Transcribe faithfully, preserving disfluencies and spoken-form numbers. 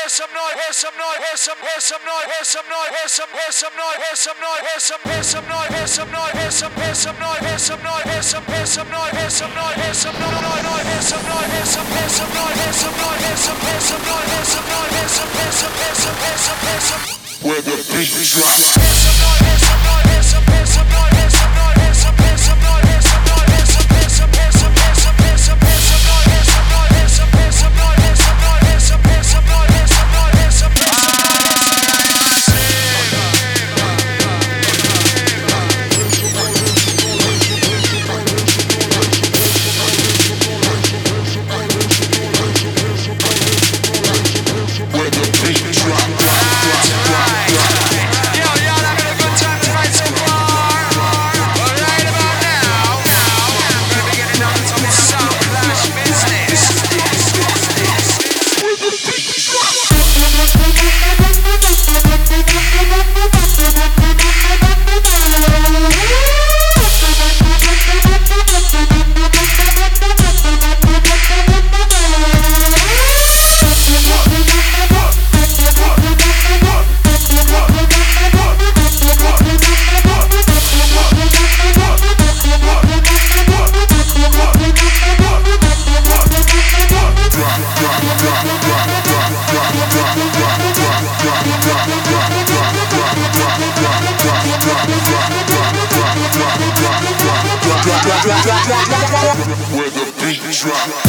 hear some noise, hear some noise, hear some, hear some noise, hear some noise, hear some, hear some noise, hear some noise, hear some, hear some noise, hear some noise, hear some, hear some noise, hear some noise, hear some, hear some noise, hear some noise, hear some noise, hear some noise, hear some, hear some noise, hear some noise, hear some, hear some noise, hear some noise, hear some, hear some, hear some, hear some, hear some, where the beat drops. hear some noise, hear some noise, hear some, hear some noise, hear some noise, hear some, hear some noise, hear some noise, hear some, hear some, hear some, hear some, hear some, hear some noise, hear some noise, hear some, hear some noise, hear some noise, hear some, hear some noise, hear some noise, hear some, hear some noise. Where the beat drop.